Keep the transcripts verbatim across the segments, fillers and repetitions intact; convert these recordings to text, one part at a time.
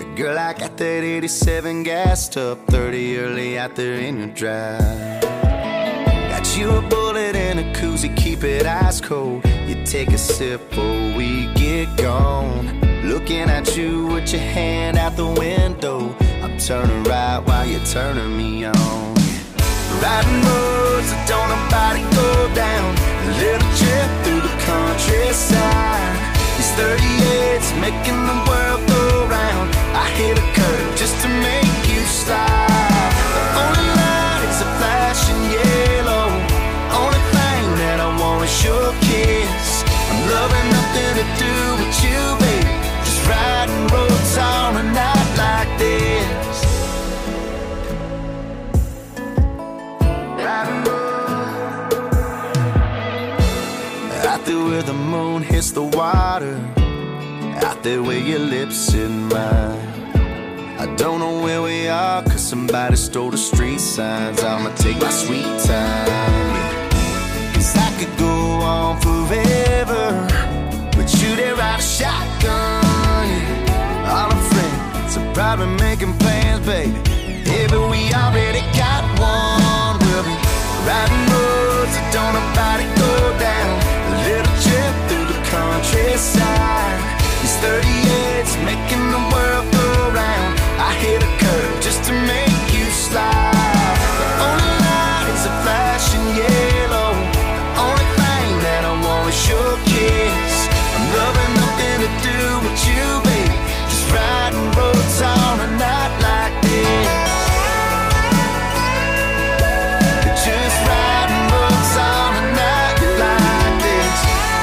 Girl, I got that eighty-seven gassed up, thirty early out there in your drive. Got you a bullet in a koozie, keep it ice cold. You take a sip before we get gone. Looking at you with your hand out the window. I'm turning right while you're turning me on. Riding roads that don't nobody go down. A little trip through the countryside. These thirty-eights making the world go round. I hit a curve just to make you slide. The only light is a flashing yellow. Only thing that I want is your kiss. I'm loving nothing to do with you, baby. Just riding roads on a night like this. Riding roads out there where the moon hits the water. Out there where your lips in mine. I don't know where we are, cause somebody stole the street signs. I'ma take my sweet time, yeah. Cause I could go on forever with you there, ride a shotgun, yeah. All our friends are probably making plans, baby. Yeah, but we already got one. We'll be riding roads that don't nobody go down. A little trip through the countryside. These thirty-eights making the world go round. I hit a curve just to make you slide. The only light is a flashing yellow. The only thing that I want is your kiss. I'm loving nothing to do with you, baby. Just riding roads on a night like this. Just riding roads on a night like this.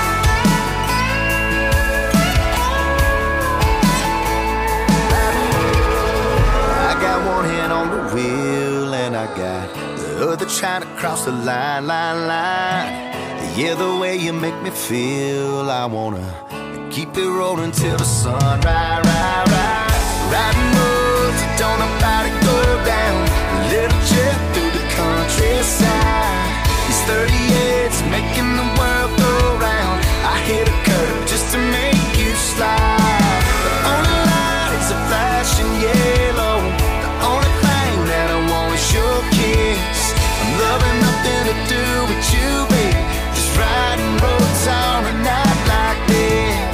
I got one hand on the wheel and I got the other trying to cross the line, line, line. Yeah, the way you make me feel, I wanna keep it rolling till the sun, right, right, right. Riding roads that don't nobody go down. A little trip through the countryside. These thirty-eights making the world go round. I hit a curve just to make you slide. The only light is a flashing yellow. The only thing that I want is your kiss. I'm loving nothing to do with you, baby. Just riding roads on a night like this.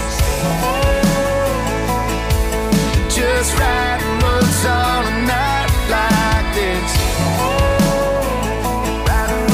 Just riding roads on a night like this. Riding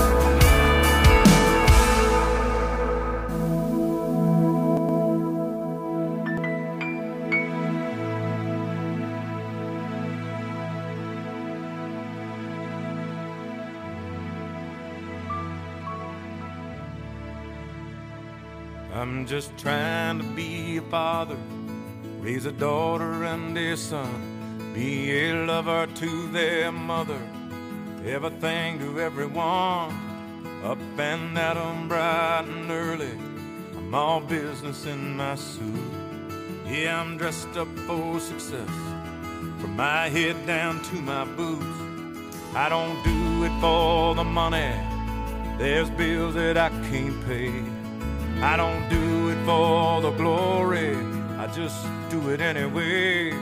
I'm just trying to be a father, raise a daughter and a son, be a lover to their mother, everything to everyone, up and at 'em bright and early. I'm all business in my suit. Yeah, I'm dressed up for success, from my head down to my boots. I don't do it for the money, there's bills that I can't pay. I don't do it for the glory, I just do it anyway.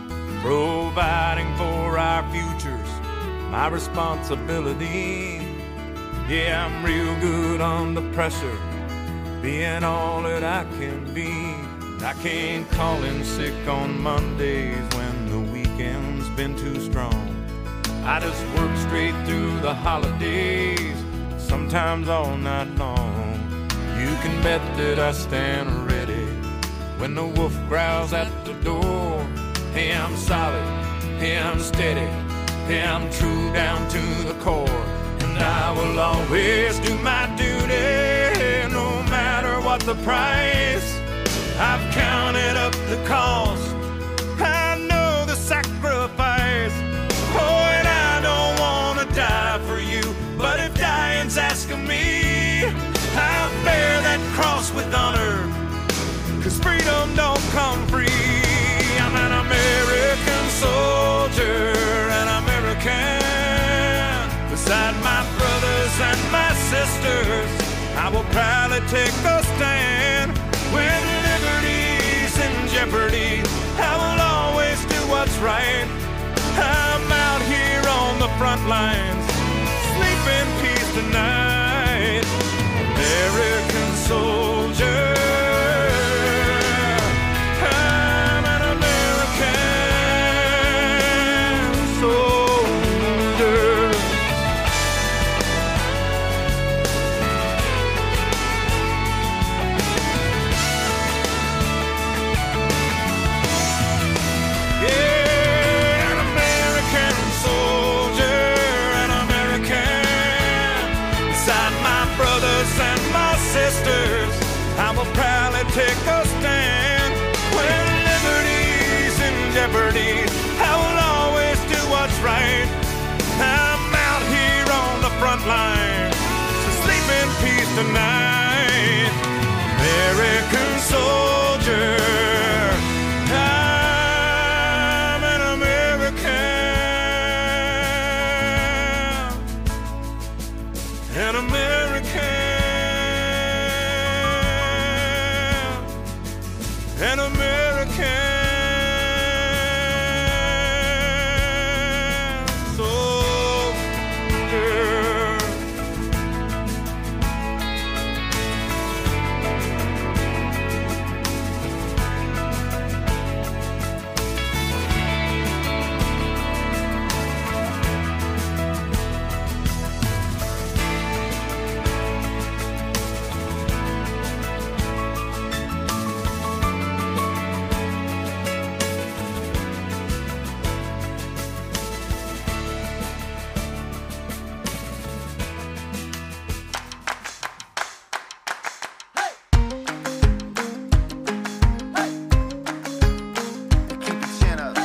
Providing for our futures, my responsibility. Yeah, I'm real good under pressure, being all that I can be. I can't call in sick on Mondays when the weekend's been too strong. I just work straight through the holidays, sometimes all night long. You can bet that I stand ready when the wolf growls at the door. Hey, I'm solid, hey, I'm steady, hey, I'm true down to the core. And I will always do my duty, no matter what the price. I've counted up the cost, I know the sacrifice. Oh, and I don't want to die for you, but if dying's asking me, I'll bear that cross with honor, cause freedom don't come free. I'm an American soldier, an American. Beside my brothers and my sisters, I will proudly take a stand. When liberty's in jeopardy, I will always do front lines. Sleep in peace tonight, American soldier. I'm an American soldier. Yeah, an American soldier, an American. Beside my brothers and my sisters, I will proudly take a stand. When liberty's in jeopardy, I will always do what's right. I'm out here on the front line, so sleep in peace tonight, American soldier. I'm an American, an American, an American soldier. Keep your chin up.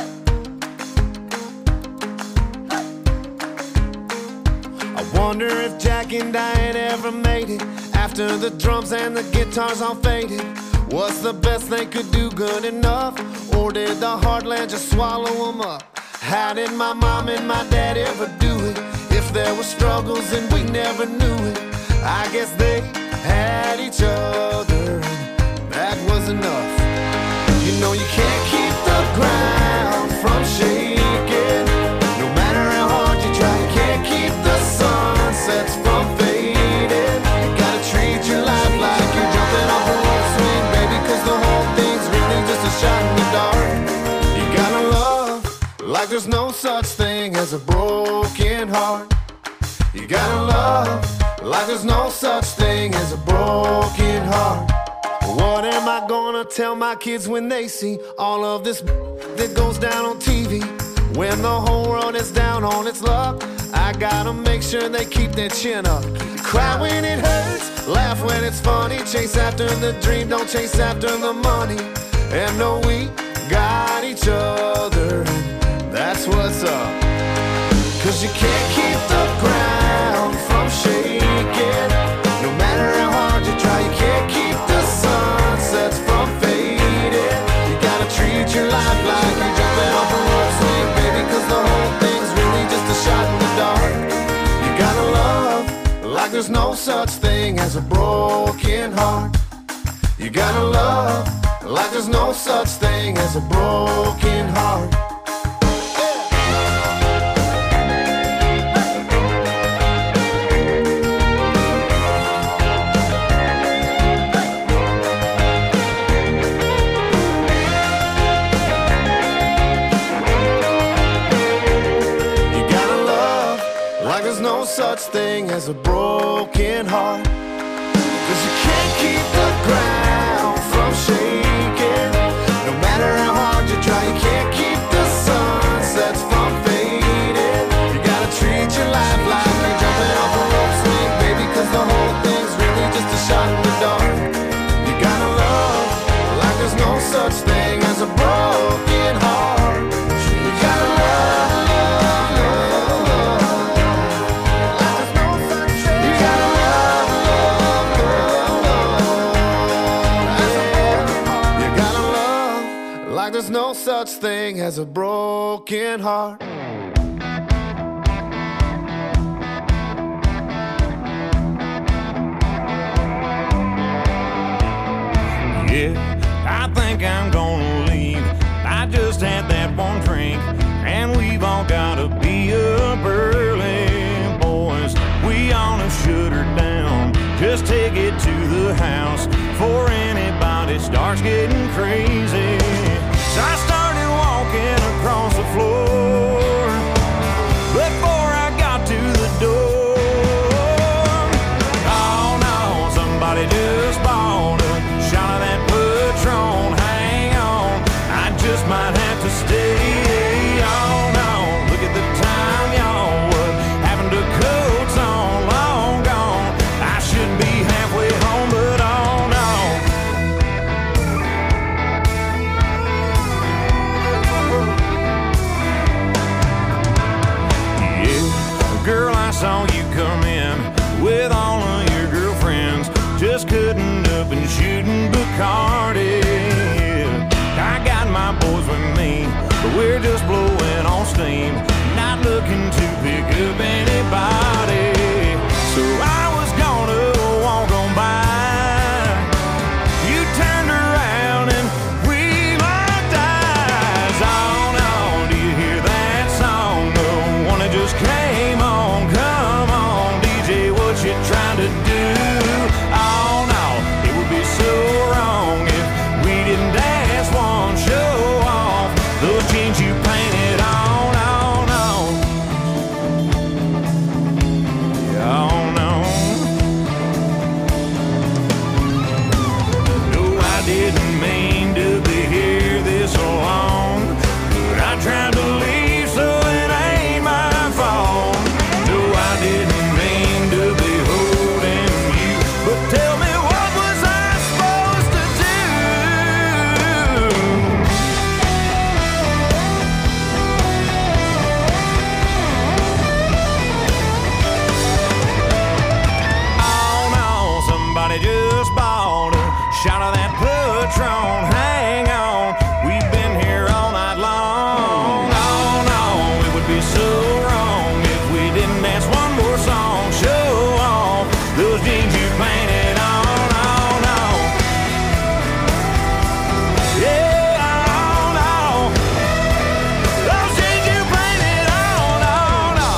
I wonder if Jack and Diane ever made it after the drums and the guitars all faded. Was the best they could do good enough, or did the heartland just swallow them up? How did my mom and my dad ever do it? If there were struggles and we never knew it, I guess they had each other, and that was enough. You know you can't keep the ground from shaking, no matter how hard you try. You can't keep the sunsets from fading. You gotta treat your life like you're jumping off a rope swing, baby, 'cause the whole thing's really just a shot in the dark. You gotta love like there's no such thing as a broken heart. You gotta love like there's no such thing as a broken heart. What am I gonna tell my kids when they see all of this that goes down on T V? When the whole world is down on its luck, I gotta make sure they keep their chin up. Cry when it hurts, laugh when it's funny. Chase after the dream, don't chase after the money. And know we got each other, that's what's up. 'Cause you can't keep the ground from shaking, no matter how hard you try. You can't keep the sunsets from fading. You gotta treat your life like you're jumping off a rope swing, baby, 'cause the whole thing's really just a shot in the dark. You gotta love like there's no such thing as a broken heart. You gotta love like there's no such thing as a broken heart. No such thing as a broken heart. 'Cause you can't keep the ground from shaking, no matter how hard you try. You can't keep the sunsets from fading. You gotta treat your life like you're jumping off a rope swing, baby, 'cause the whole thing's really just a shot in the dark. You gotta love like there's no such thing as a broken heart. You gotta love. There's no such thing as a broken heart. Yeah, I think I'm gonna leave. I just had that one drink, and we've all gotta be up early the house before anybody starts getting crazy. So I started walking across the floor before I got to the door. Oh no, somebody just bought a shot of that Patron. Hang on, I just might have to stay. Oh no, look at the time, y'all. What happened to coats on? Long gone. I should be halfway home, but oh no. Yeah, girl, I saw you come in with all of your girlfriends, just cutting up and shooting Bacardi. I got my boys with me, but we're just blowing on steam, not looking to pick up anybody. So I was gonna walk on by. You turned around and we locked eyes. Oh no, do you hear that song? The one that just came on. Come on, D J, what you trying to do? Oh no, it would be so wrong if we didn't dance one, show off those jeans you painted on. Oh no, oh no. No, I didn't mean to be here this long, but I tried to leave, so it ain't my fault. No, I didn't mean to be holding you, but tell me, what was I supposed to do? Oh no, somebody just bought a shot of that Patron. Hang on, we've been here all night long. Oh no, it would be so wrong if we didn't dance one more song. Show off those jeans you painted on. Oh no, yeah, oh no, those jeans you painted on. Oh no.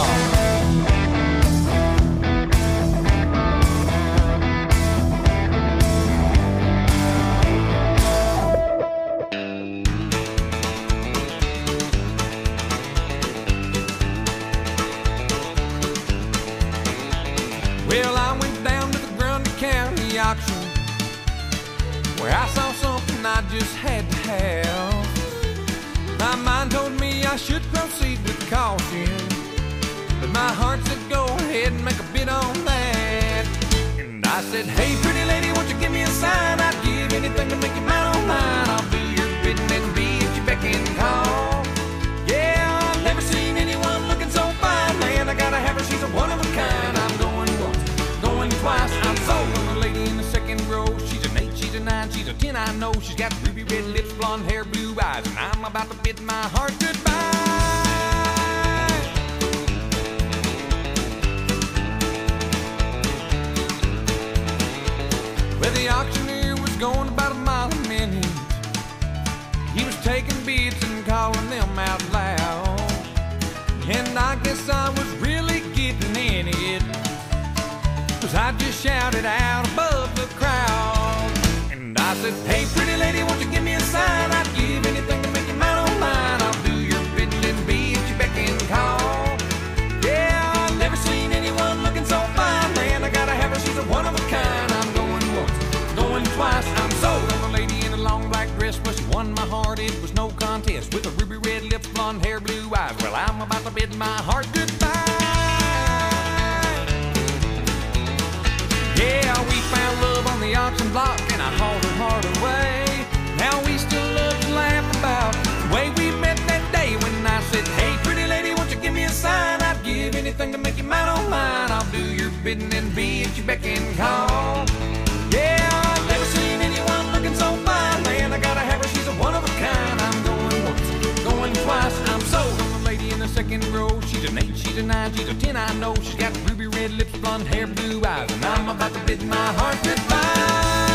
Well, I went down to the Grundy County auction, where I saw something I just had to have. My mind told me I should proceed with caution, but my heart said go ahead and make a bid on that. And I said, hey, pretty lady, won't you give me a sign? I'd give anything to make you mine on mine. I'll do your bidding and be at your beck and call. Yeah, I've never seen anyone looking so fine, man. I gotta have her, she's a one of a kind. I'm going once, going twice. I'm sold on the lady in the second row. She's an eight, she's a nine, she's a ten, I know. She's got ruby red lips, blonde hair, blue eyes, and I'm about to bid my heart goodbye. Well, the auctioneer was going about a mile a minute. He was taking bids and calling them out loud, and I guess I was really getting in it, 'cause I just shouted out above the crowd. And I said, hey, pretty lady, won't you give me a sign? I'd give anything to make you mine on mine. I'll do your bidding and be at your beck and call. Yeah, I've never seen anyone looking so fine, man. I gotta have her, she's a one of a kind. I'm going once, going twice. I'm sold on the lady in a long black dress. Well, she won my heart, it was no contest. With her ruby red lips, blonde hair, blue eyes. Well, I'm about to bid my heart goodbye. Yeah, we found love on the auction block, and I hauled her heart away. Now we still love to laugh about the way we met that day when I said, hey, pretty lady, won't you give me a sign? I'd give anything to make you mine on mine. I'll do your bidding and be at your beck and call. Yeah, I've never seen anyone looking so fine, man. I gotta have her, she's a one of a kind. I'm going once, going twice. I'm sold on the lady in the second row. She's an eight, she's a nine, she's a ten, I know. She's got ruby red lips, blonde hair, blue eyes, and I'm about to bid my heart goodbye.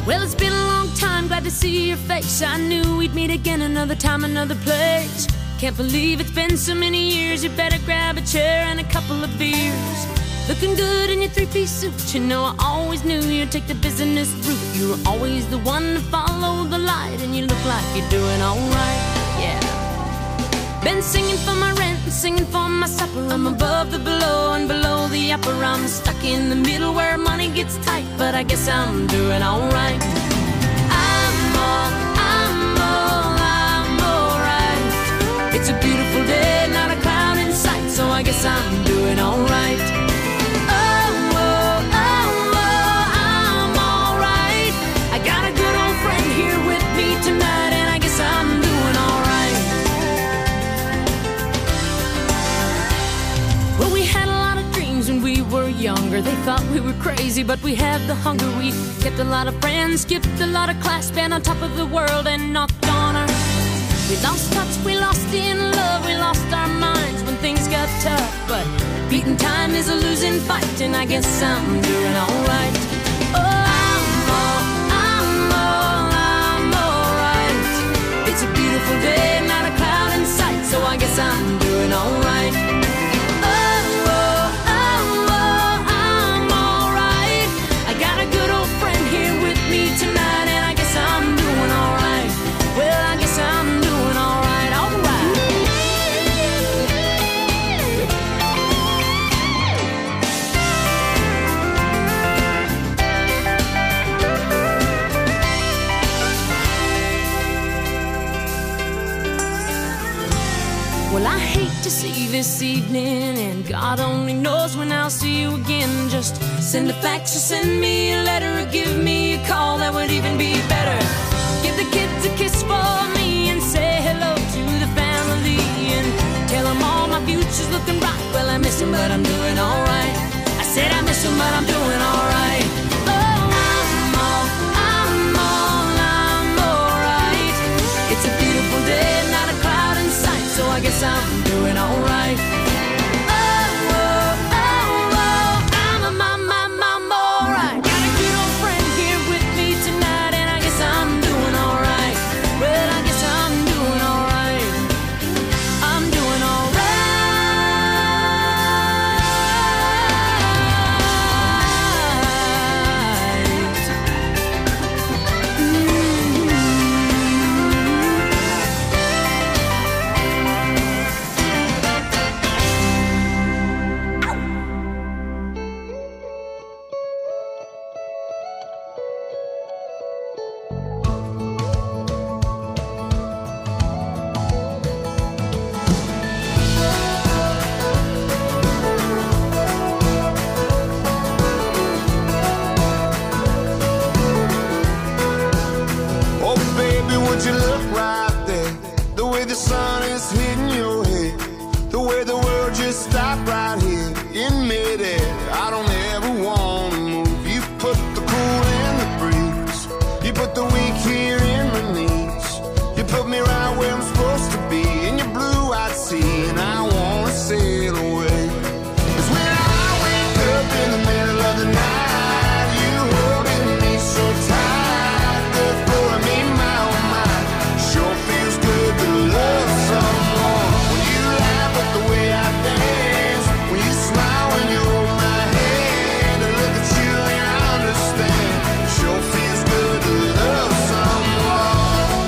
Well, it's been a long time, glad to see your face. I knew we'd meet again another time, another place. Can't believe it's been so many years. You better grab a chair and a couple of beers. Looking good in your three-piece suit. You know I always knew you'd take the business route. You were always the one to follow the light, and you look like you're doing alright, yeah. Been singing for my rent and singing for my supper. I'm above the below and below the upper. I'm stuck in the middle where money gets tight, but I guess I'm doing alright. I'm all, I'm all, I'm alright. It's a beautiful day, not a cloud in sight, so I guess I'm doing alright. Oh, oh, oh, oh, I'm alright. I got a good old friend here with me tonight, and I guess I'm doing alright. Well, we had a lot of dreams when we were younger. They thought we were crazy, but we had the hunger. We kept a lot of friends, skipped a lot of class, been on top of the world and knocked on her. We lost touch, we lost in love, we lost our minds when things got tough. But beating time is a losing fight, and I guess I'm doing alright. Oh, I'm all, I'm all, I'm alright. It's a beautiful day, not a cloud in sight, so I guess I'm doing alright. Oh, oh, oh, oh, I'm alright. I got a good old friend here with me tonight, and I guess I'm doing alright. Well, I guess I'm doing alright, alright. Well, I hate to see you this evening, and God only knows when I'll see you again. Just send a fax or send me a letter, or give me a call, that would even be better. Give the kids a kiss for me and say hello to the family, and tell them all my future's looking bright. Well, I miss them, but I'm doing alright. I said I miss them, but I'm doing alright. Oh, I'm all, I'm all, I'm alright. It's a beautiful day, not a cloud in sight, so I guess I'm doing alright. Oh, oh, oh, oh, I'm a my, my, I'm alright. Got a good old friend here with me tonight, and I guess I'm doing alright. Well, I guess I'm doing alright. I'm doing alright. Oh, baby, would you look right there? The way the sun is hitting your head, the way the world just stopped right here in midair. I don't ever want to move. You put the cool in the breeze. You put the weak here in my knees. You put me right where I'm supposed to be in your blue-eyed sea, and I want to sail away. 'Cause when I wake up in the middle of the night, you holding me so tight, the floor of me, my oh my, sure feels good to love someone. When you laugh at the way I dance, when you smile when you hold my hand, and look at you and I understand, sure feels good to love someone.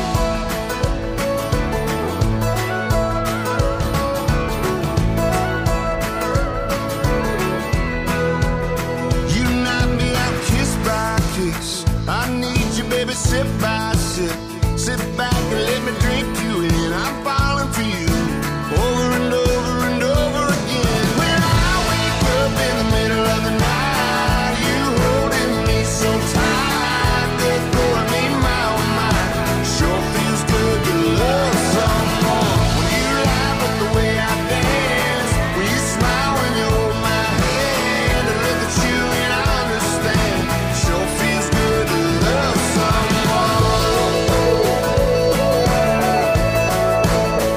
You knock me out kiss by kiss. I need you, baby, sip by sip. Sit back and let me drink you in. I'm falling for you over and over and over again. When I wake up in the middle of the night, you holding me so tight, the floor of me, my oh my, sure feels good to love someone. When you laugh at the way I dance, when you smile when you hold my hand, and look at you and I understand, sure feels good to love someone.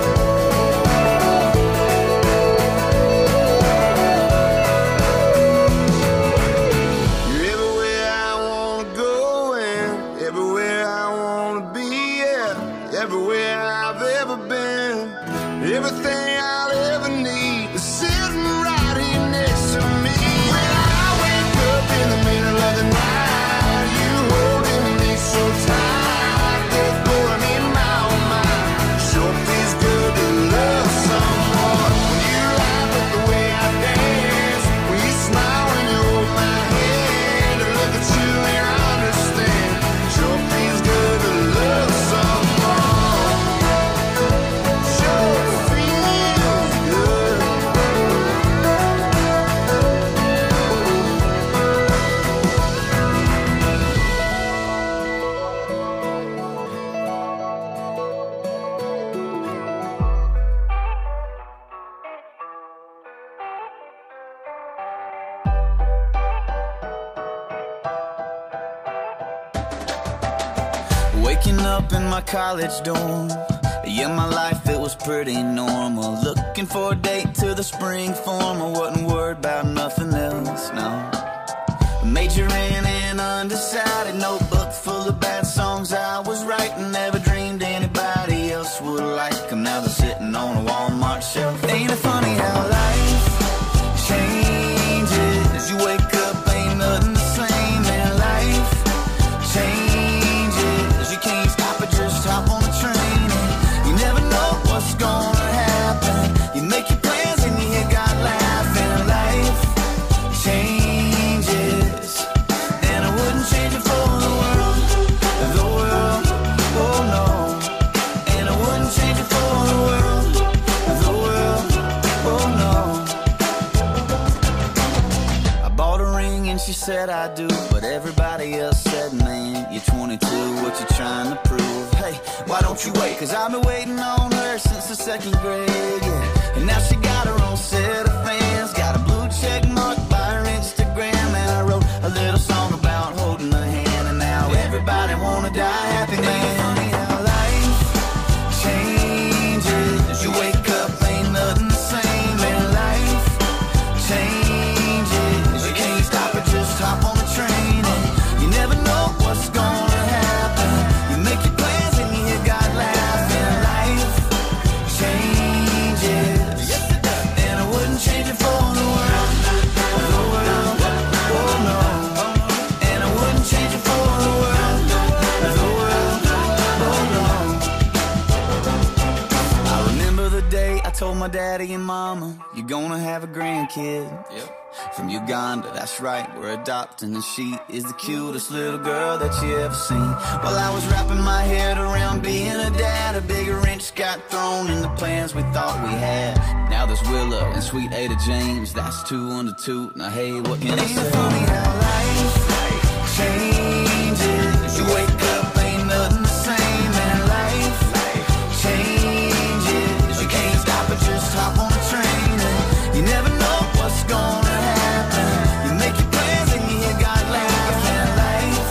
everything I'll ever need is sitting right here next to me. When I wake up in the middle of the night, you holding me so tight, they're pulling in my own mind. Sure feels good to love someone. When you laugh at the way I dance, when you smile when you hold my hand, and look at you and I understand. Sure feels good to love someone. Sure feels good. Waking up in my college dorm, yeah, my life, it was pretty normal. Looking for a date to the spring form, I wasn't worried about nothing else, no. Majoring in undecided, notebook full of bad songs I was writing. Never dreamed anybody else would like them. Now they're sitting on a Walmart shelf. Ain't it funny how life changes? You wake up, ain't nothing the same, and life changes. You can't stop it, just hop on the train, and you never know what's gonna happen. You make your plans and you hear God laughing. Life changes, and I wouldn't change it for the world, the world, oh no. And I wouldn't change it for the world, the world, oh no. I bought a ring and she said I do, but everybody else said, man, you're twenty-two, what you trying to prove? Hey, why don't you wait? Cause I've been waiting on her since the second grade, yeah. And now she got her own set of fans, got a blue check mark by her Instagram, and I wrote a little song about holding her hand, and now everybody wanna die happy, man. Funny how life changes. You wake up, ain't nothing the same, and life changes. You can't stop it, just hop on the train, and you never know what's gonna happen. You make your plans and you hear God laughing. Life changes, and I wouldn't change it for the world, the world, oh no. And I wouldn't change it for the world, the world, oh no. I remember the day I told my daddy and mama, you're gonna have a grandkid. Yep. From Uganda, that's right, we're adopting, and she is the cutest little girl that you ever seen. While I was wrapping my head around being a dad, a bigger wrench got thrown in the plans we thought we had. Now there's Willow and sweet Ada James, that's two under two. Now hey, what can I say? Ain't it funny how life changes? You wake up, ain't nothing the same, and life changes. You can't stop it, just hop on the train, and you never know what's gonna happen. You make your plans and you hear God laughing. Life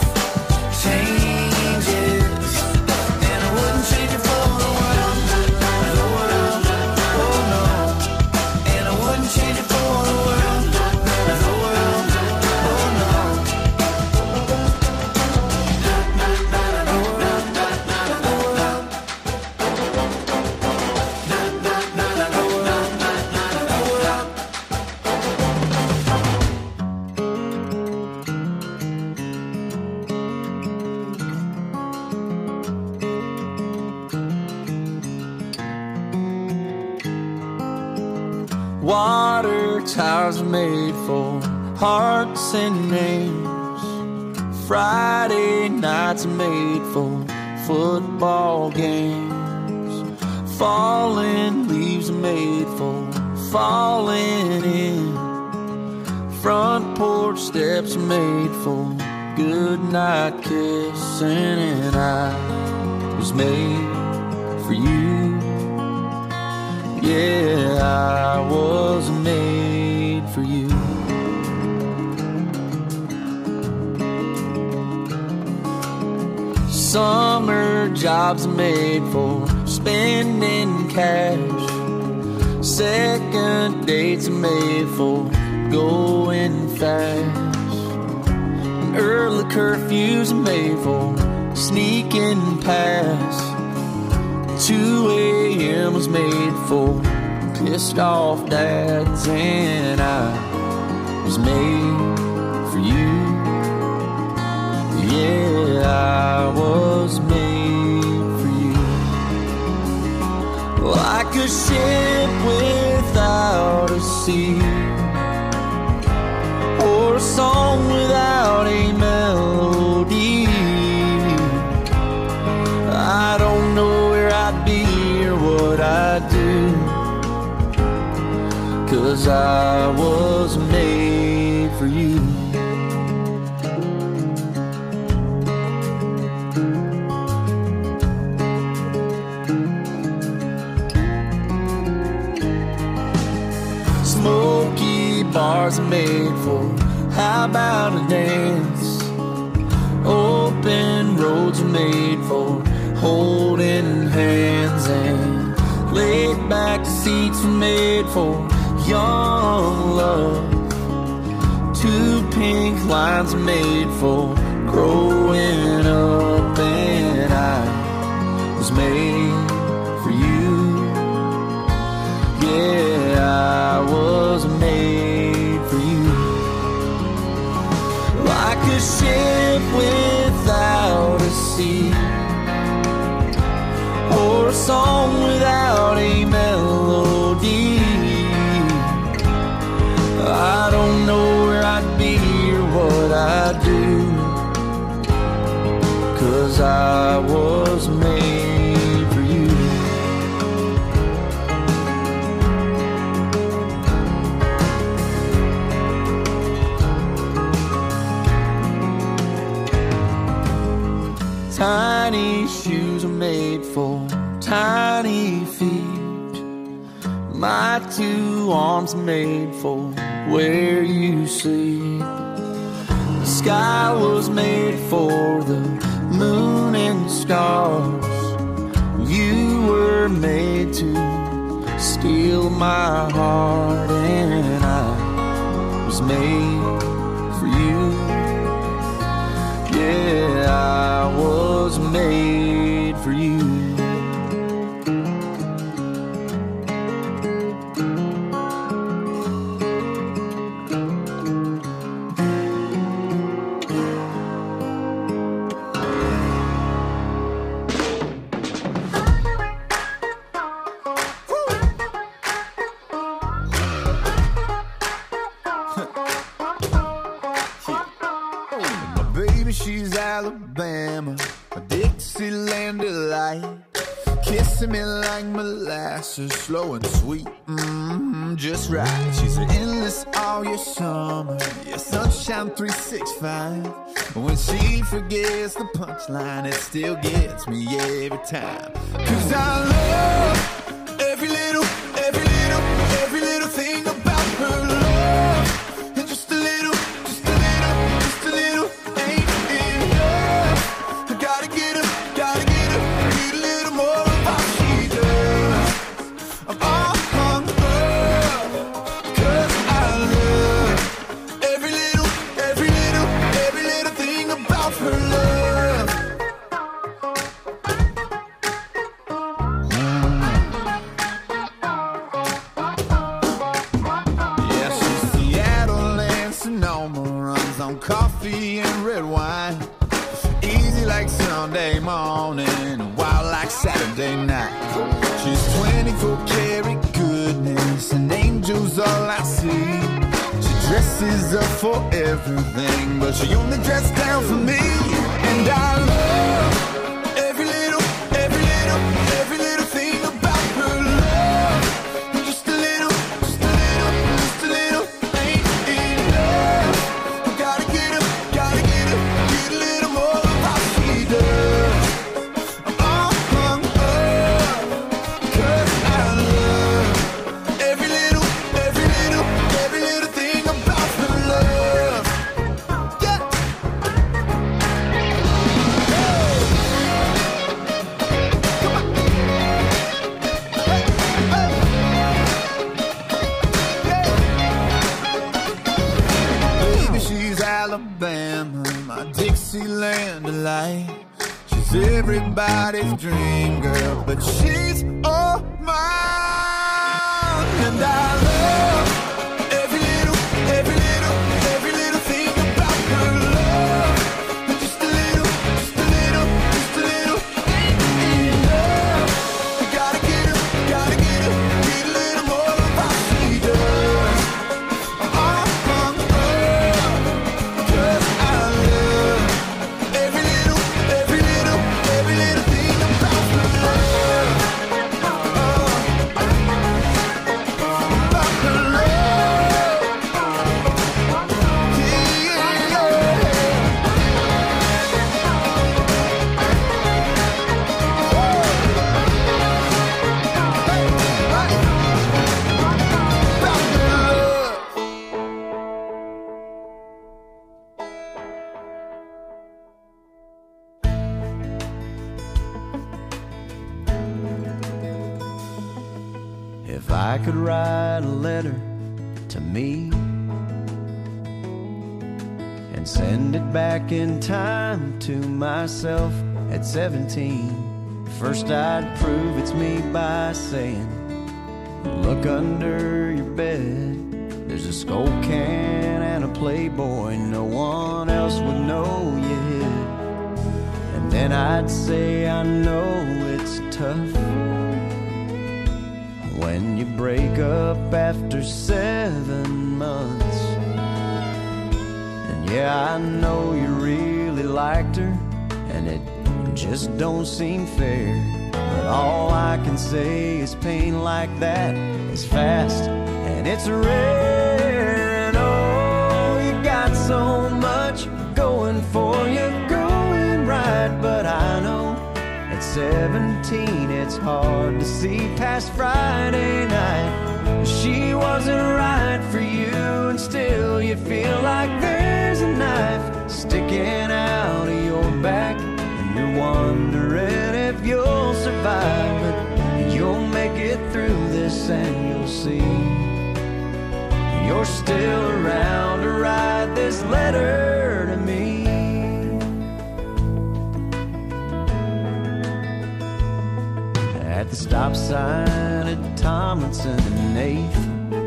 changes, and I wouldn't change it for the world, the world, oh no. And I wouldn't change it for the world, the world, oh no. Water towers are made for hearts and names. Friday nights are made for football games. Falling leaves are made for falling in. Front porch steps are made for good night kissing. And I was made for you. Yeah, I was made for you. Summer jobs are made for spending cash. Second dates are made for going fast. And early curfews are made for sneaking past. two a.m. man was made for pissed off dads, and I was made for you. Yeah, I was made for you. Like a ship without a sea, or a song without a melody. I don't know where I'd be or what I'd do, 'cause I was made for you. Smoky bars are made for, how about a dance? Open roads are made for holding hands, and laid back seats are made for young love. Two pink lines are made for growing up, and I was made for you. Yeah, I was made for you. Like a ship without a sea, or a song without a melody. I don't know where I'd be or what I'd do, 'cause I was made for you. Tiny shoes are made for tiny feet. My two arms are made for where you sleep. The sky was made for the moon and stars. You were made to steal my heart, and I was made for you. Yeah, I was made for you. She's Alabama, a Dixieland delight, kissing me like molasses, slow and sweet, mm-hmm, just right. She's endless all your summer, yeah, sunshine three sixty-five. When she forgets the punchline, it still gets me every time. 'Cause I love every little, every little, every little thing about her love. And just a little, just a little, just a little ain't enough. I gotta get her, gotta get her, need a little more of what she does. I'm all hung up, 'cause I love every little, every little, every little thing about her love. Yeah, she's Seattle and Sonoma, runs on coffee and red wine. Easy like Sunday morning, wild like Saturday night. She's twenty-four karat goodness, and angels all I see. She dresses up for everything, but she only dresses down for me. And I love every little, every little, every little thing about her love. And just a little, just a little, just a little ain't enough. I gotta get her, gotta get her, get a little more of what she does. I'm all hung up, 'cause I love every little, every little, every little thing about her love. Yeah. Baby, she's Alabama, my Dixieland delight. She's everybody's dream girl, but she's all mine. And I love every little, every little, every little thing about her love. Just a little, just a little, just a little ain't enough. Gotta get her, gotta get her, get a little more of how she does. Uh-huh, uh-huh. 'Cause I love every little, every little, every little thing about her love. About her love. Yeah, yeah, about her love. If I could write a letter to me and send it back in time to myself at seventeen, first I'd prove it's me by saying, look under your bed, there's a Skull can and a Playboy no one else would know you hid. And then I'd say, I know it's tough when you break up after seven months. And yeah, I know you really liked her, and it just don't seem fair. But all I can say is pain like that is fast and it's rare. And oh, you got so much going for you, going right. But I know at seventeen it's hard to see past Friday night. She wasn't right for you, and still you feel like there's a knife sticking out of your back, and you're wondering if you'll survive. But you'll make it through this and you'll see you're still around to write this letter to me. At the stop sign at Tomlinson and eighth,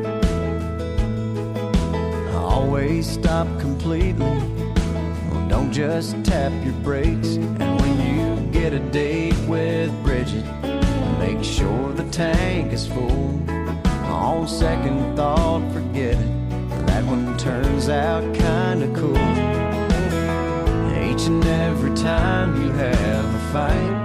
I always stop completely. Well, don't just tap your brakes. And when you get a date with Bridget, make sure the tank is full. On second thought, forget it. That one turns out kinda cool. Each and every time you have a fight,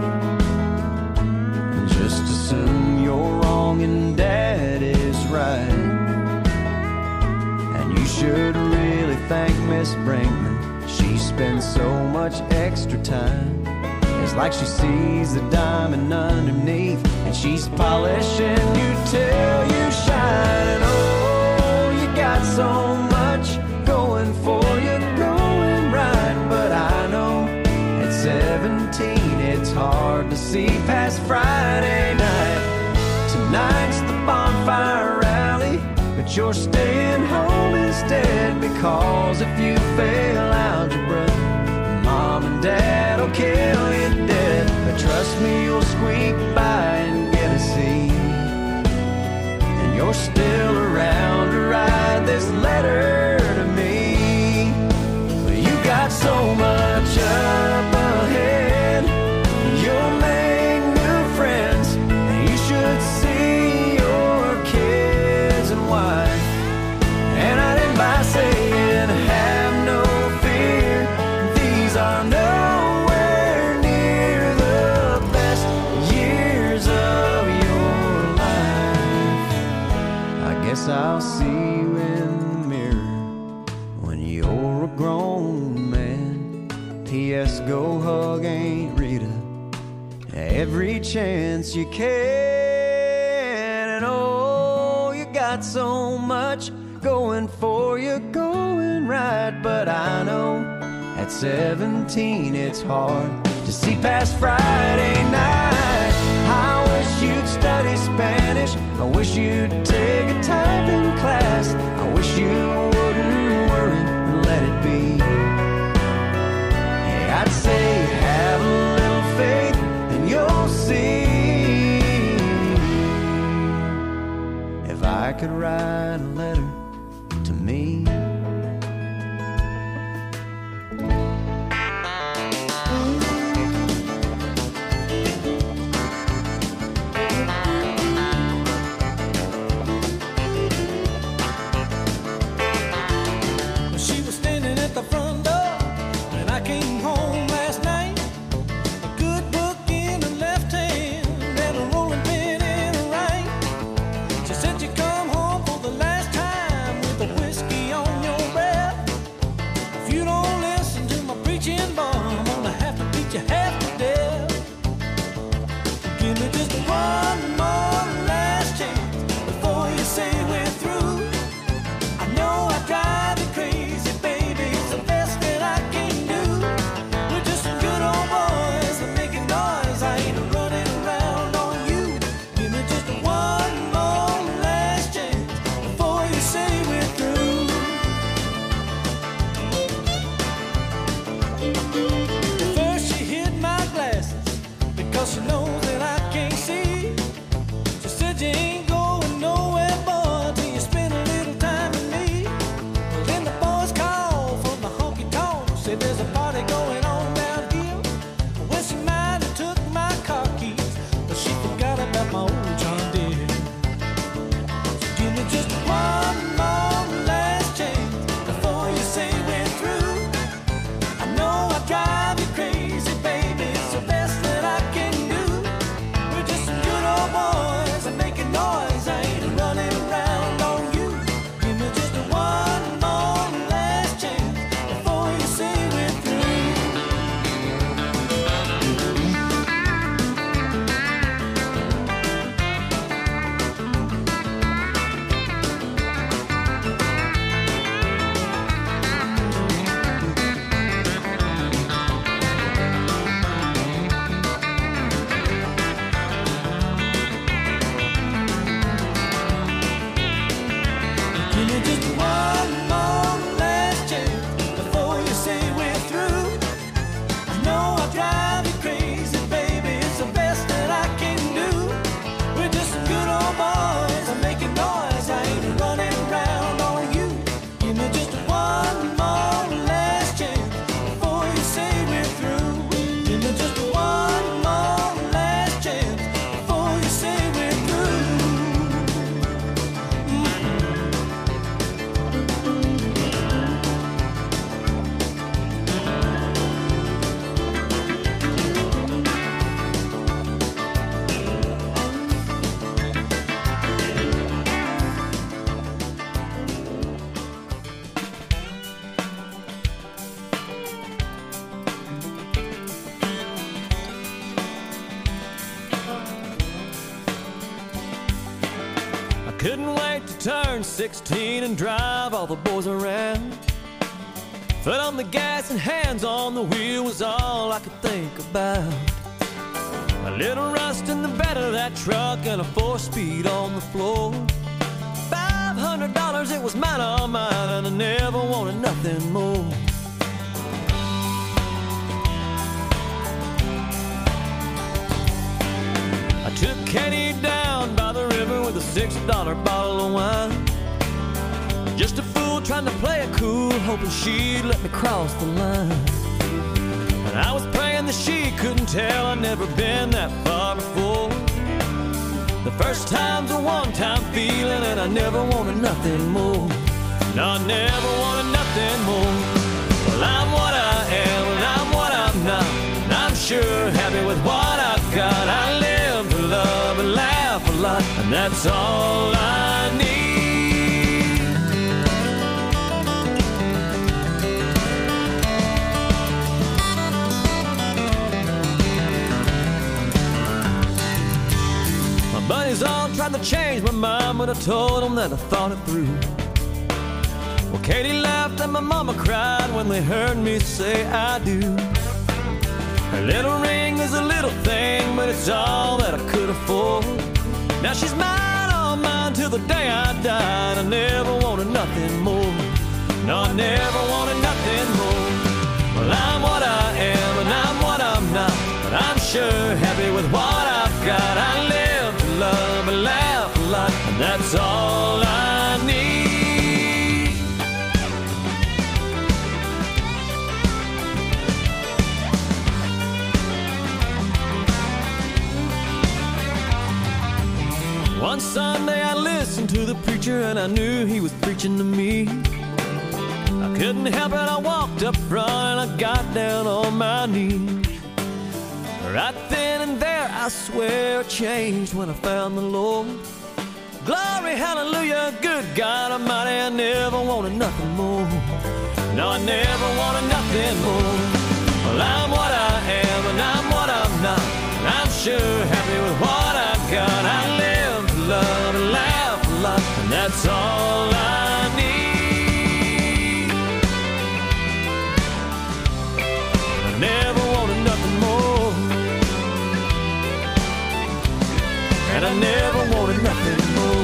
just assume you're wrong and Dad is right. And you should really thank Miss Brinkman. She spends so much extra time. It's like she sees the diamond underneath, and she's polishing you till you shine. And oh, you got so much going for you, going right. But I know at seventeen it's hard to see past Friday night. Tonight's the bonfire rally, but you're staying home instead. Because if you fail algebra, Mom and Dad will kill you dead. But trust me, you'll squeak by and get a C, and you're still around to write this letter to me. But you got so much up ahead, you'll make new friends, and you should see your kids and wife. And I end by saying, have no fear, these are nowhere near the best years of your life. I guess I'll see you in the mirror when you're a grown man. P S go hug Aunt Rita every chance you can. And oh, you got so much going for you, going right. But I know at seventeen it's hard to see past Friday night. I wish you'd study Spanish, I wish you'd take a typing class, I wish you wouldn't worry and let it be. Hey, I'd say have a little faith and you'll see could write a letter to me. She was standing at the front door when I came home last night. A good book in her left hand and a rolling pin in her right. She said you come home for the last time with a whiskey on your breath. If you don't listen to my preaching, boy, I'm gonna have to beat you half to death. Give me just one more last chance before you say we're through. I know I drive you crazy, baby, it's the best that I can do. We're just some good old boys that making noise. I ain't running around on you. Give me just one more last chance before you say we're through. First she hid my glasses because she knows that I can't see. She said you ain't going nowhere, boy, till you spend a little time with me. Then the boys called from the honky tonk, said there's a party going on down here. Well, she might have took my car keys, but she forgot about my old John Deere. So give me just one more last chance before you say we're through. I know I drive you crazy, baby, it's the best that I can do. We're just some good old boys and making noise. I ain't running around on you. Give me just one more last chance before you say we're through. Give me just one more last chance before you say we're through. I know I drive you crazy, baby, it's the best that I can do. We're just some good old boys, I'm making noise. I ain't running around on you. Give me just one more last chance before you say we're through. Give me just one more last chance before you say we're through. I couldn't wait to turn sixteen and drive all the boys around. Foot on the gas and hands on the wheel was all I could think about. A little rust in the bed of that truck and a four-speed on the floor. Five hundred dollars, it was mine, all mine, and I never wanted nothing more. I took Katie down by the river with a six dollar bottle of wine. Just a fool trying to play it cool, hoping she'd let me cross the line. And I was praying that she couldn't tell I'd never been that far before. The first time's a one-time feeling, and I never wanted nothing more. No, I never wanted nothing more. Well, I'm what I am, and I'm what I'm not, and I'm sure happy with what I've got. I live to love and laugh a lot, and that's all I need. My buddies all tried to change my mind, but I told them that I thought it through. Well, Katie laughed and my mama cried when they heard me say I do. Her little ring is a little thing, but it's all that I could afford. Now she's mine, all mine, till the day I died. I never wanted nothing more. No, I never wanted nothing more. Well, I'm what I am, and I'm what I'm not, but I'm sure happy with what I've got. I live to love and laugh a lot, and that's all I One Sunday I listened to the preacher and I knew he was preaching to me. I couldn't help it, I walked up front and I got down on my knees. Right then and there, I swear it changed when I found the Lord. Glory, hallelujah, good God Almighty, I never wanted nothing more. No, I never wanted nothing more. Well, I'm what I am and I'm what I'm not. I'm sure happy with what I've got. I live to love and laugh a lot, and that's all I need. I never wanted nothing more, and I never wanted nothing more.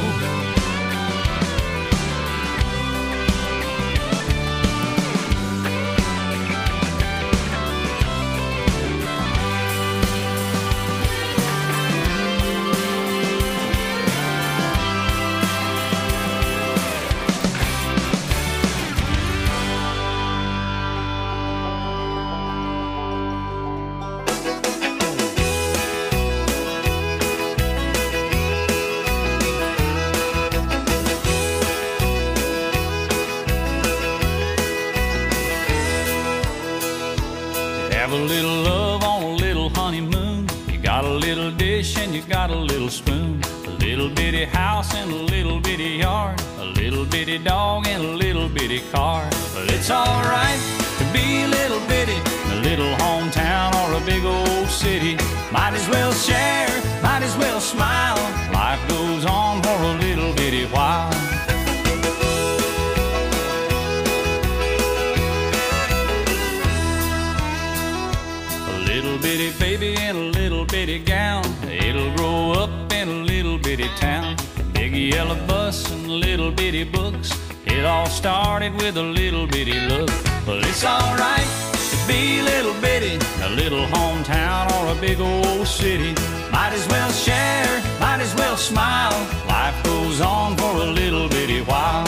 Have a little love on a little honeymoon. You got a little dish and you got a little spoon. A little bitty house and a little bitty yard. A little bitty dog and a little bitty car. But it's alright to be a little bitty in a little hometown or a big old city. Might as well share, might as well smile. Life goes on for a little bitty while. Little bitty baby in a little bitty gown. It'll grow up in a little bitty town. Big yellow bus and little bitty books. It all started with a little bitty look. But it's alright to be a little bitty in a little hometown or a big old city. Might as well share, might as well smile. Life goes on for a little bitty while.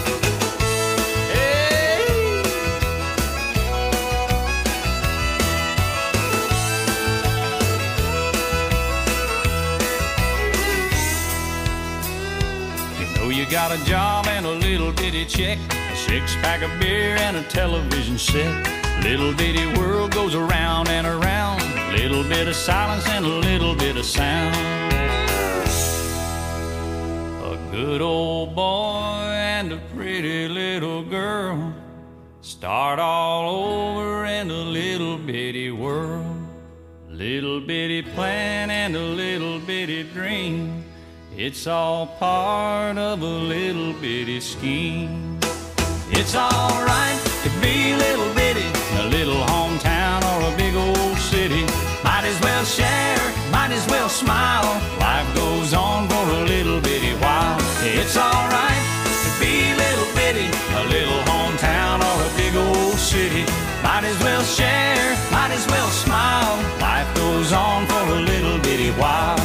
You got a job and a little bitty check, a six-pack of beer and a television set. Little bitty world goes around and around. Little bit of silence and a little bit of sound. A good old boy and a pretty little girl start all over in a little bitty world. Little bitty plan and a little bitty dream. It's all part of a little bitty scheme. It's alright to be a little bitty in a little hometown or a big old city. Might as well share, might as well smile. Life goes on for a little bitty while. It's alright to be a little bitty in a little hometown or a big old city. Might as well share, might as well smile. Life goes on for a little bitty while.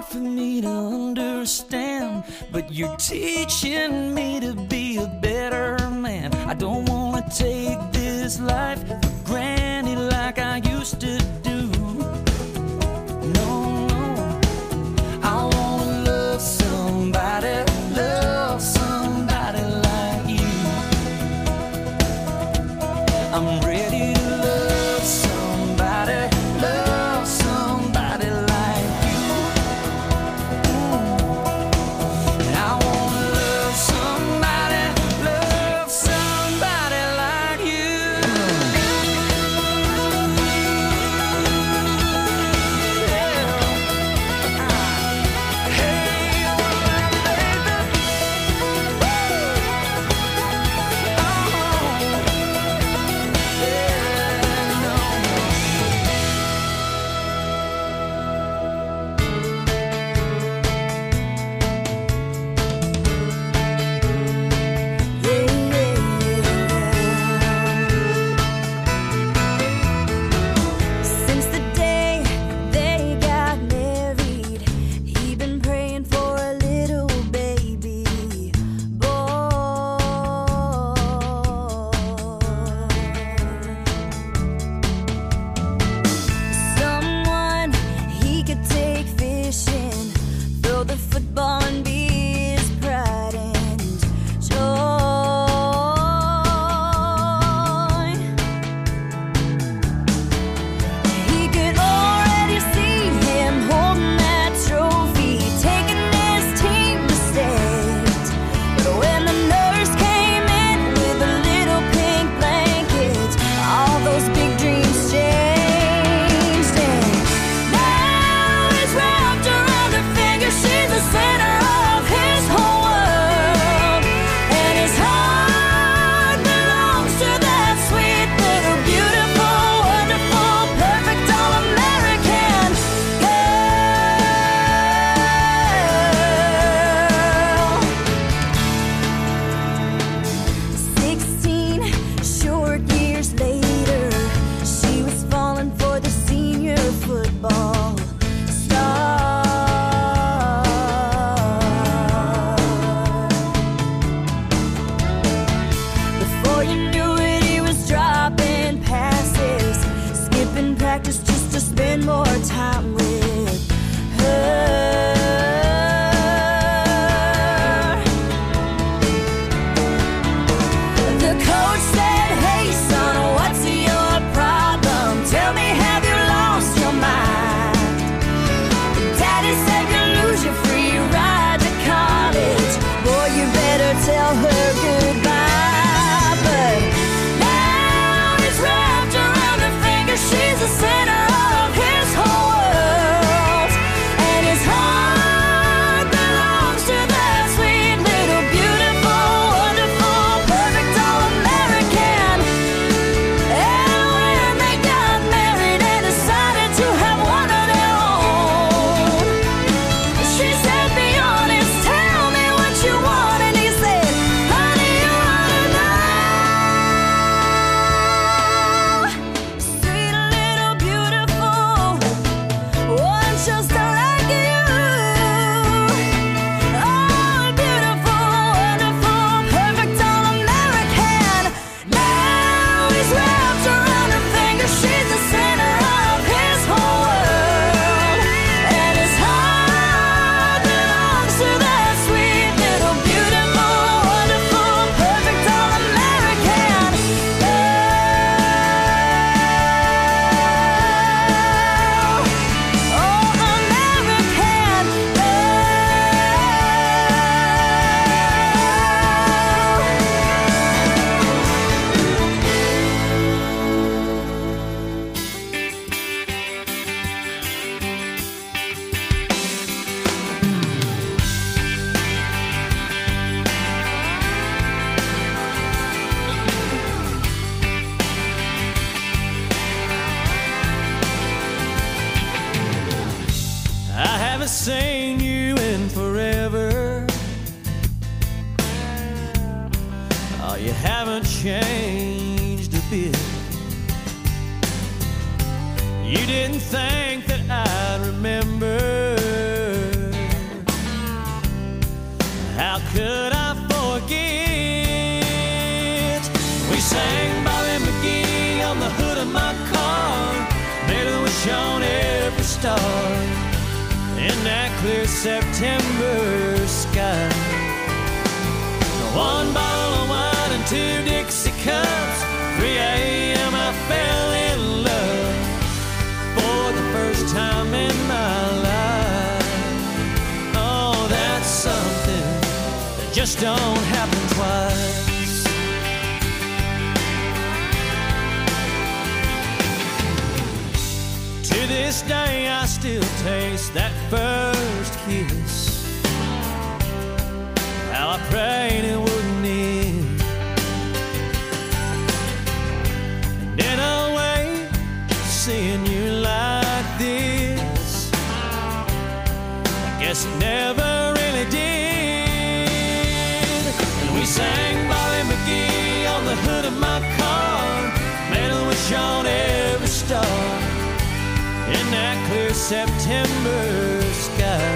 hard for me to understand, but you're teaching me to be a better man. I don't wanna take this life for granted like I used to do. No, no, I wanna love somebody, love somebody like you. I'm ready to love somebody, love somebody like you. Mm. And I wanna love somebody, love somebody like you. Yeah. Hey, oh, baby. Woo. Since the day they got married, he been praying for a little baby boy. Someone he could take fishing, throw the football and be his pride and joy. He could already see him holding that trophy, taking his team to state. But when the nurse came in with a little pink blanket, all those big dreams changed. And now he's wrapped around her finger. She's the center of his whole world, and his heart belongs to that sweet little beautiful, wonderful, perfect all-American girl. Sixteen short years later, she was falling for the senior football star. Before you knew it, he was dropping passes, skipping practice just to spend more time with her. The coach said, "Hey son, what's your problem? Tell me, have you lost your mind?" Daddy said, "You lose your free ride to college. Boy, you better tell her goodbye." But now he's wrapped around her finger. She's the center of his whole world, and his heart belongs to that sweet little beautiful, wonderful, perfect all-American. And when they got married and decided to have one of their own, she said, "Be honest, tell me what you want." And he said, "Honey, you ought to know. Sweet little beautiful one just like you. Oh, beautiful, wonderful, perfect all-American." Now he's wrapped around her finger. She's the center of his whole world, and his heart belongs to that sweet little beautiful, wonderful, perfect all-American girl. Oh, American I haven't seen you in forever. Oh, you haven't changed a bit. You didn't think that I'd remember. how could I forget? We sang Bobby McGee on the hood of my car, made a wish on every star in that clear September sky. One bottle of wine and two Dixie cups, three a.m. I fell in love for the first time in my life. Oh, that's something that just don't happen twice. To this day I still taste that first kiss. How I prayed it wouldn't end. And in a way, seeing you like this, I guess it never really did. And we sang Bobby McGee on the hood of my car, made a wish on every star in that clear September sky.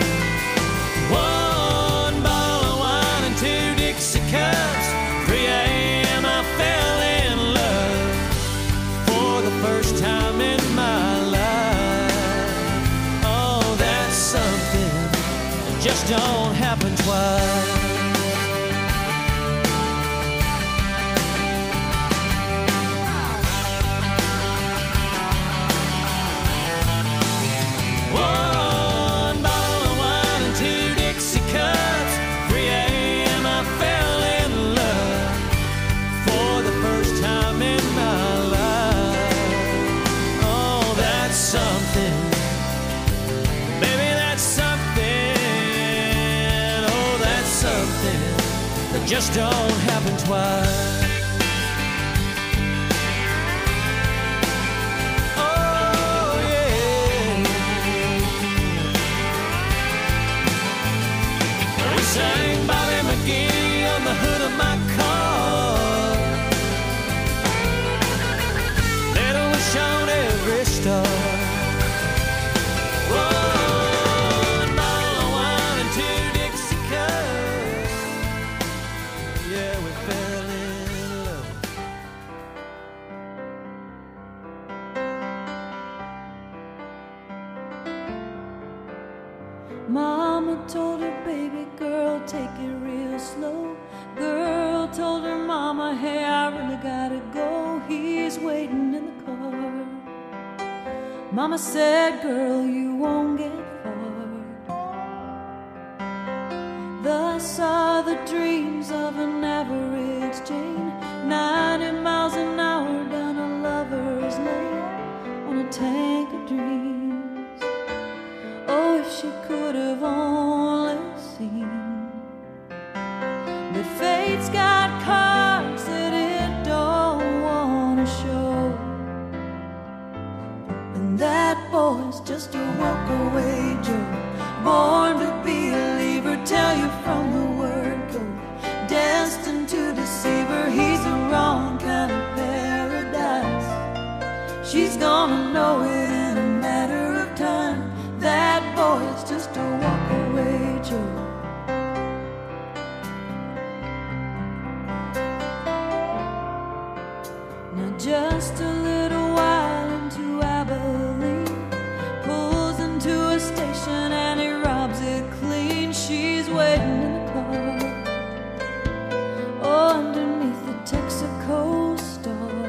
One bottle of wine and two Dixie cups, three a.m. I fell in love for the first time in my life. Oh, that's something that just don't happen twice. Just don't happen twice. Oh yeah. We sang Bobby McGee on the hood of my car, made a wish on every star. Mama told her, baby girl, take it real slow. Girl told her mama, hey, I really gotta go. He's waiting in the car. Mama said, girl, you won't get far. Thus are the dreams of an average Jane, ninety miles an hour down a lover's lane on a tank of dreams. Oh, if she could have only seen that fate's got cards that it don't want to show, and that boy's just a walk-away Joe, born to be a leaver, tell you from the word go, destined to deceive her. He's the wrong kind of paradise. She's gonna know it in a matter of time. That boy's just a walk-away Joe. Now just a little while into Abilene, pulls into a station and he robs it clean. She's waiting in the car, oh, underneath the Texaco star.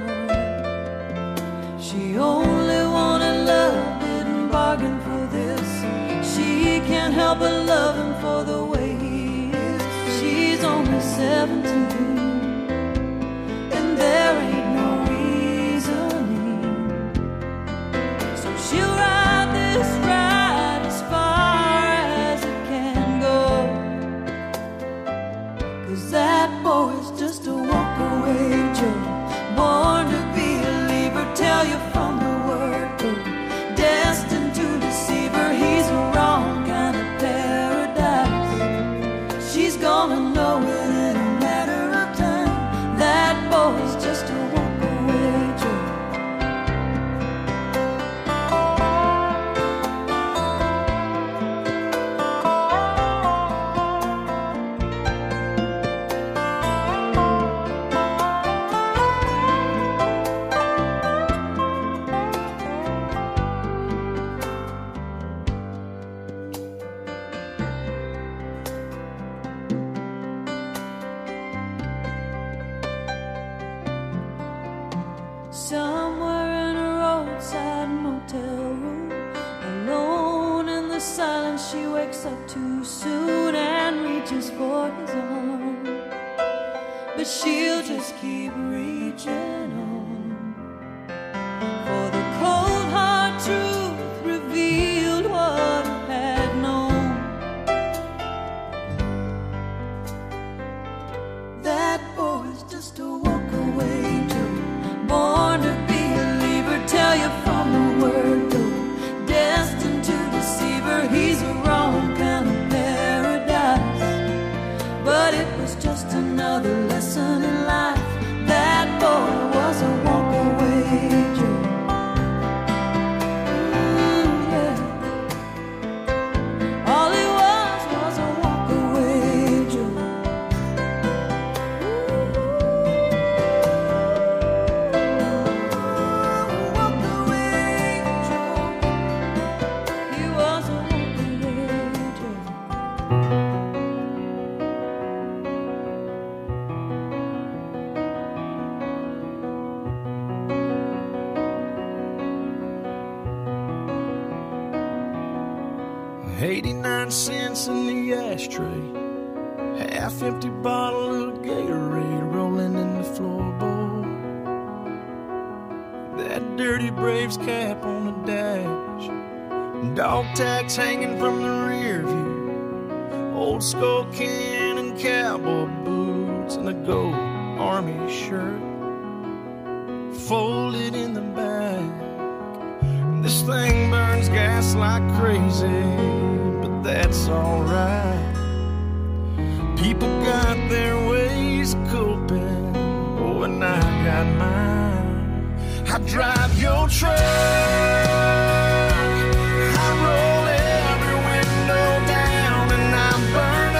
She only wanted love, didn't bargain for this. She can't help but love him for the way he is. She's only seventeen, and there ain't no reasoning. So she'll ride this ride as far as it can go, 'cause that boy's just a walk-away Joe, born to be a leaver, tell you from the word go, destined to deceive her. He's a wrong kind of paradise. silence, she wakes up too soon and reaches for his arm. But she'll just keep reaching on, for the cold hard truth revealed what he had known. That boy's just a walk-away Joe, born to be a believer, tell you from the word go, destined to deceive her. He's a wrong kind of paradise, but it was just another lesson in life. That boy was a walk-away Joe. Ooh, yeah. All he was was a walk-away Joe. He was a walk-away Joe. eighty-nine cents in the ashtray, half empty bottle of Gatorade rolling in the floorboard. That dirty Braves cap on the dash, dog tags hanging from the rear view, old skull can and cowboy boots, and a gold army shirt folded in the back. This thing burns gas like crazy, but that's alright. People got their ways of coping, oh, and I got mine. I drive your truck, I roll every window down, and I burn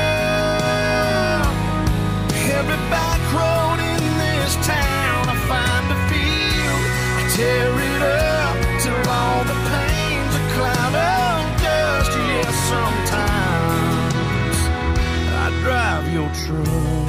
up every back road in this town. I find a field, I tear it up till all the pain's a cloud of dust. Yes, sometimes I drive your truck.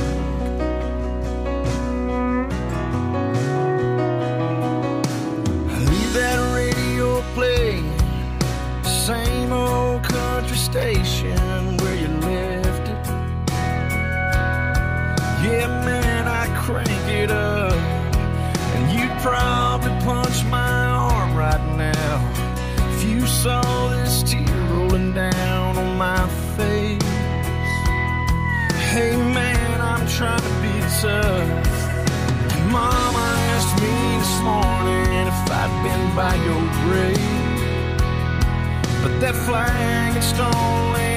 I leave that radio playing, same old country station where you left it. Yeah, man, I crank it up, and you'd probably punch my arm right now if you saw this tear rolling down on my face. Hey man, I'm trying to be tough, and Mama asked me this morning if I'd been by your grave, but that flag had stolen